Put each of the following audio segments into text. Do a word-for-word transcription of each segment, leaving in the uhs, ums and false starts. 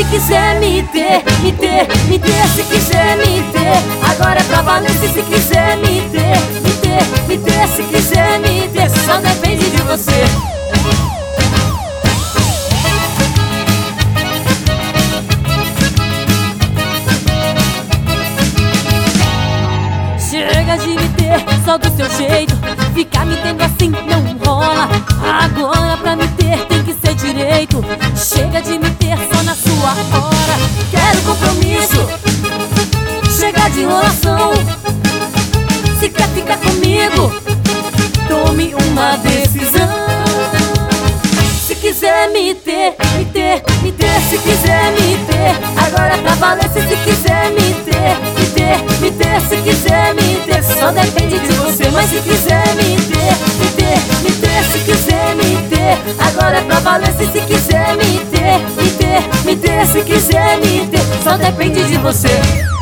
quiser me ter, me ter, me ter, se quiser me ter, agora é pra valer. Se se quiser me ter, me ter, me ter, se quiser me ter, só depende de você. Chega de me ter só do seu jeito, ficar me tendo assim não rola. Agora pra me ter tem que ser direito. Chega de me ter só na sua hora. Quero compromisso, chega de enrolação. Se quer ficar comigo, tome uma decisão. Se quiser me ter, me ter, me ter, se quiser me ter, agora é pra valer. Se se quiser me ter, me ter, me ter, se quiser me ter, só depende de você. Mas se quiser me ter, me ter, me ter, se quiser me ter, agora é pra valer. Se se quiser me ter, me ter, me ter, se quiser me ter, só depende de você.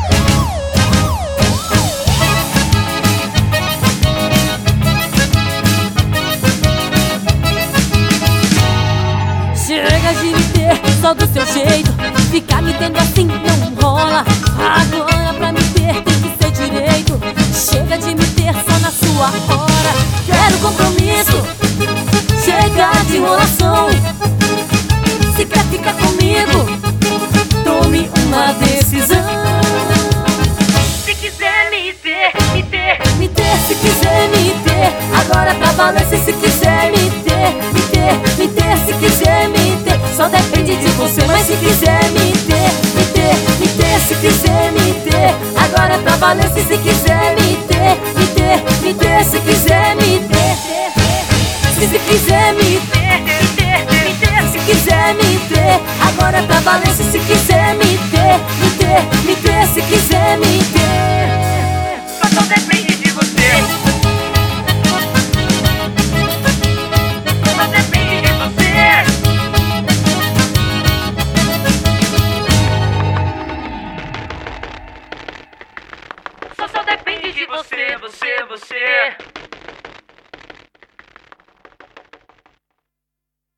Chega de me ter só do seu jeito, ficar me tendo assim não rola. Agora pra me ter tem que ser direito. Chega de me ter só na sua hora. Quero compromisso, chega de enrolação. Se quer ficar comigo, tome uma decisão. Se quiser me ter, me ter, me ter, se quiser me ter, agora é pra valer. Se se quiser me ter, me ter, me ter, se quiser me ter, só depende de você. Mas se quiser me ter, me ter, me ter, se quiser me ter, agora é pra valer. Se se quiser me ter, me ter, me ter, se quiser me ter, se se quiser me ter, me ter, me ter, se quiser me ter, agora é pra valer. Se se quiser me ter, me ter, me ter, se quiser me ter, só depende de você. Só depende de você. Só, só depende de você, você, você.